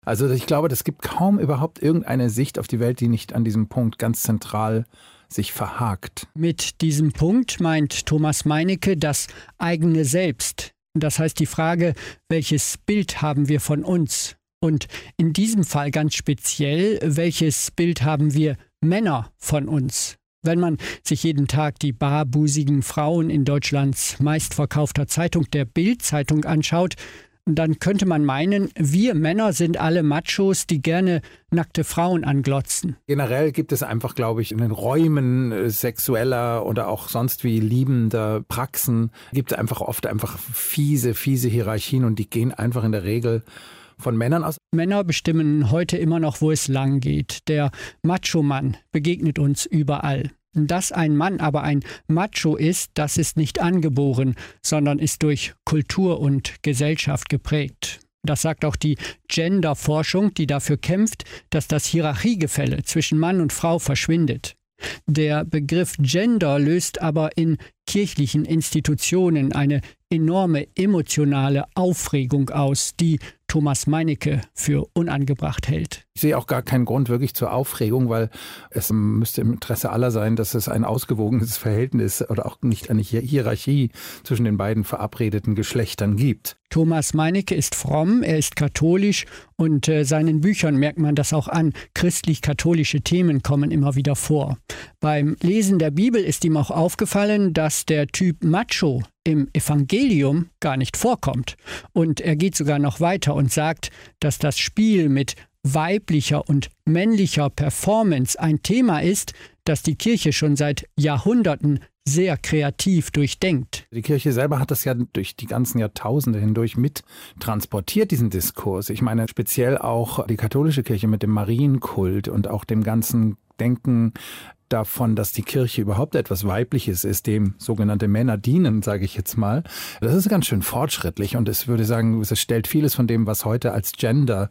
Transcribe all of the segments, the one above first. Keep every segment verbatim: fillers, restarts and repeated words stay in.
Also ich glaube, es gibt kaum überhaupt irgendeine Sicht auf die Welt, die nicht an diesem Punkt ganz zentral sich verhakt. Mit diesem Punkt meint Thomas Meinecke das eigene Selbst. Das heißt die Frage, welches Bild haben wir von uns? Und in diesem Fall ganz speziell, welches Bild haben wir Männer von uns? Wenn man sich jeden Tag die barbusigen Frauen in Deutschlands meistverkaufter Zeitung, der Bild-Zeitung, anschaut, dann könnte man meinen, wir Männer sind alle Machos, die gerne nackte Frauen anglotzen. Generell gibt es einfach, glaube ich, in den Räumen sexueller oder auch sonst wie liebender Praxen, gibt es einfach oft einfach fiese, fiese Hierarchien und die gehen einfach in der Regel von Männern aus. Männer bestimmen heute immer noch, wo es lang geht. Der Macho-Mann begegnet uns überall. Dass ein Mann aber ein Macho ist, das ist nicht angeboren, sondern ist durch Kultur und Gesellschaft geprägt. Das sagt auch die Gender-Forschung, die dafür kämpft, dass das Hierarchiegefälle zwischen Mann und Frau verschwindet. Der Begriff Gender löst aber in kirchlichen Institutionen eine enorme emotionale Aufregung aus, die Thomas Meinecke für unangebracht hält. Ich sehe auch gar keinen Grund wirklich zur Aufregung, weil es müsste im Interesse aller sein, dass es ein ausgewogenes Verhältnis oder auch nicht eine Hierarchie zwischen den beiden verabredeten Geschlechtern gibt. Thomas Meinecke ist fromm, er ist katholisch und äh, seinen Büchern merkt man das auch an. Christlich-katholische Themen kommen immer wieder vor. Beim Lesen der Bibel ist ihm auch aufgefallen, dass der Typ Macho im Evangelium gar nicht vorkommt. Und er geht sogar noch weiter und sagt, dass das Spiel mit weiblicher und männlicher Performance ein Thema ist, das die Kirche schon seit Jahrhunderten sehr kreativ durchdenkt. Die Kirche selber hat das ja durch die ganzen Jahrtausende hindurch mit transportiert, diesen Diskurs. Ich meine speziell auch die katholische Kirche mit dem Marienkult und auch dem ganzen Denken davon, dass die Kirche überhaupt etwas Weibliches ist, dem sogenannte Männer dienen, sage ich jetzt mal. Das ist ganz schön fortschrittlich und es würde sagen, es stellt vieles von dem, was heute als Gender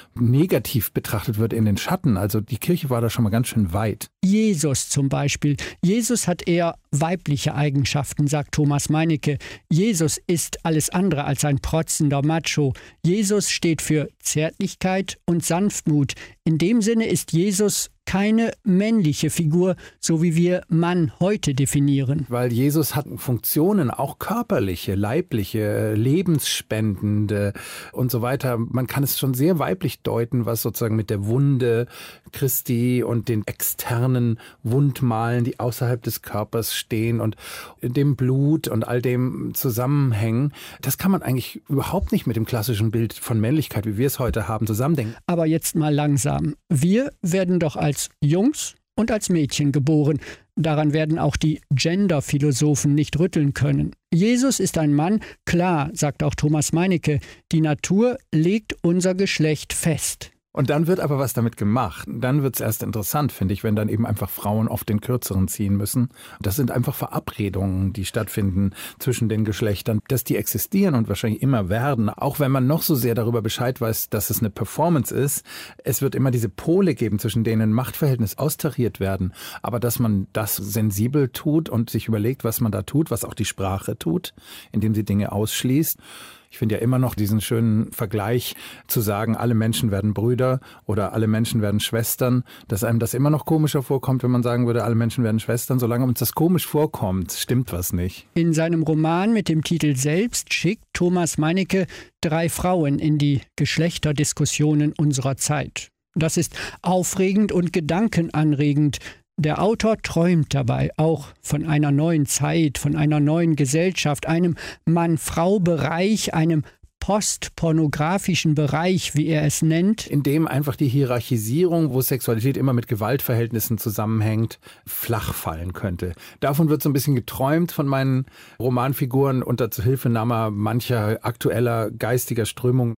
negativ betrachtet wird, in den Schatten. Also die Kirche war da schon mal ganz schön weit. Jesus zum Beispiel. Jesus hat eher weibliche Eigenschaften, sagt Thomas Meinecke. Jesus ist alles andere als ein protzender Macho. Jesus steht für Zärtlichkeit und Sanftmut. In dem Sinne ist Jesus keine männliche Figur, so wie wir Mann heute definieren. Weil Jesus hat Funktionen, auch körperliche, leibliche, lebensspendende und so weiter. Man kann es schon sehr weiblich deuten, was sozusagen mit der Wunde Christi und den externen Wundmalen, die außerhalb des Körpers stehen und dem Blut und all dem zusammenhängen. Das kann man eigentlich überhaupt nicht mit dem klassischen Bild von Männlichkeit, wie wir es heute haben, zusammendenken. Aber jetzt mal langsam. Wir werden doch als Jungs und als Mädchen geboren. Daran werden auch die Gender-Philosophen nicht rütteln können. Jesus ist ein Mann, klar, sagt auch Thomas Meinecke, die Natur legt unser Geschlecht fest. Und dann wird aber was damit gemacht. Dann wird es erst interessant, finde ich, wenn dann eben einfach Frauen oft den Kürzeren ziehen müssen. Das sind einfach Verabredungen, die stattfinden zwischen den Geschlechtern, dass die existieren und wahrscheinlich immer werden. Auch wenn man noch so sehr darüber Bescheid weiß, dass es eine Performance ist. Es wird immer diese Pole geben, zwischen denen ein Machtverhältnis austariert werden. Aber dass man das sensibel tut und sich überlegt, was man da tut, was auch die Sprache tut, indem sie Dinge ausschließt. Ich finde ja immer noch diesen schönen Vergleich zu sagen, alle Menschen werden Brüder oder alle Menschen werden Schwestern, dass einem das immer noch komischer vorkommt, wenn man sagen würde, alle Menschen werden Schwestern. Solange uns das komisch vorkommt, stimmt was nicht. In seinem Roman mit dem Titel Selbst schickt Thomas Meinecke drei Frauen in die Geschlechterdiskussionen unserer Zeit. Das ist aufregend und gedankenanregend. Der Autor träumt dabei auch von einer neuen Zeit, von einer neuen Gesellschaft, einem Mann-Frau-Bereich, einem postpornografischen Bereich, wie er es nennt. In dem einfach die Hierarchisierung, wo Sexualität immer mit Gewaltverhältnissen zusammenhängt, flach fallen könnte. Davon wird so ein bisschen geträumt von meinen Romanfiguren unter Zuhilfenahme mancher aktueller geistiger Strömung.